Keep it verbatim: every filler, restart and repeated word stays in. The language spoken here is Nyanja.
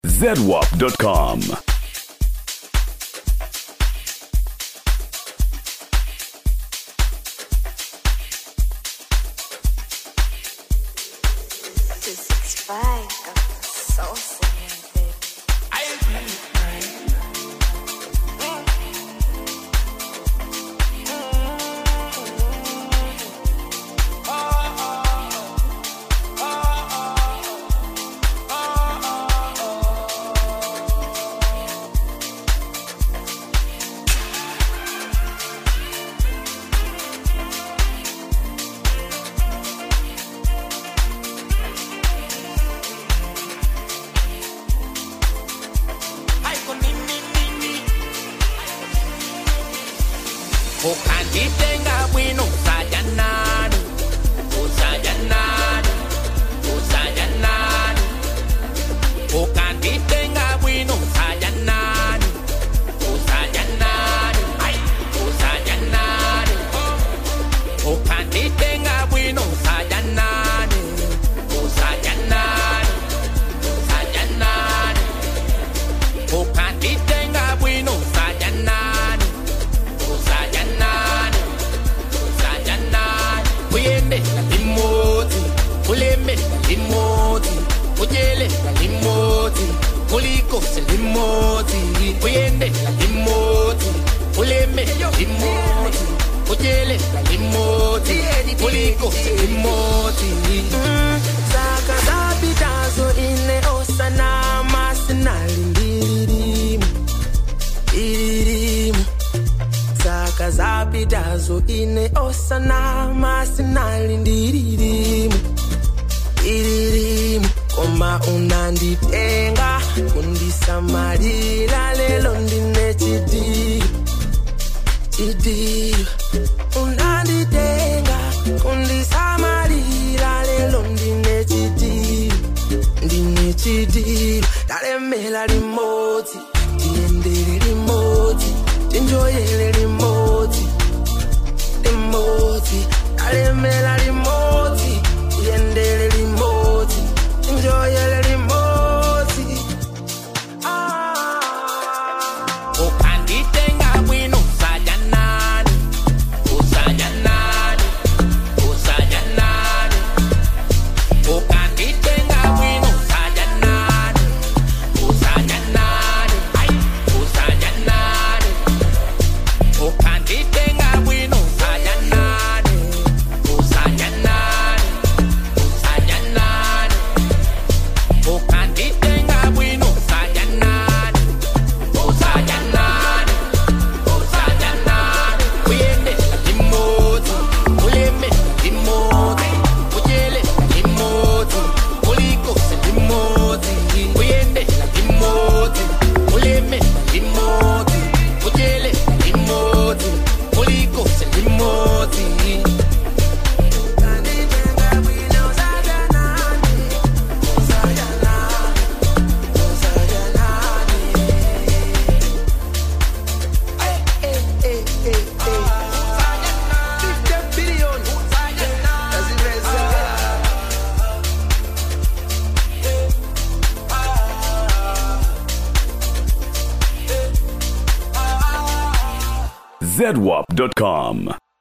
zedwap dot com. Ukanditenga bwino usajanani, usajanani, usajanani. Ukanditenga bwino usajanani, usajanani, ay, usajanani. Ukanditenga bwino usajanani, usajanani, usajanani. Ukanditenga bwino usajanani. Usajanani, usajanani. Uyende la limoti, uleme la limoti, ujele la limoti, uliko se limoti. Uyende la limoti, uleme la limoti, ujele la limoti, uliko se limoti. Saka zapitazo ine osana masinalindirimu, irimu. Saka zapitazo ine osana masinalindirimu, irimu. Koma unanditenga kundisamalira lelo ndine chidiru, chidiru. Unanditenga kundisamalira lelo ndine chidiru, ndine chidiru. Talemela limoti, tiendere limoti, enjoyele limoti, limoti. Talemela limoti, tiendere limoti, enjoyele limoti. Ah. Ukanditenga bwino usajanani, usajanani, usajanani. Ukanditenga bwino usajanani, usajanani, ay, usajanani. Ukanditenga bwino usajanani, usajanani, usajanani. Ukanditenga bwino usajanani, usajanani, usajanani. Uyende la limoti, uleme la limoti, ujele la limoti, uliko se limoti. Uyende la limoti, uleme la limoti, ujele la limoti, uliko se limoti. zedwap dot com.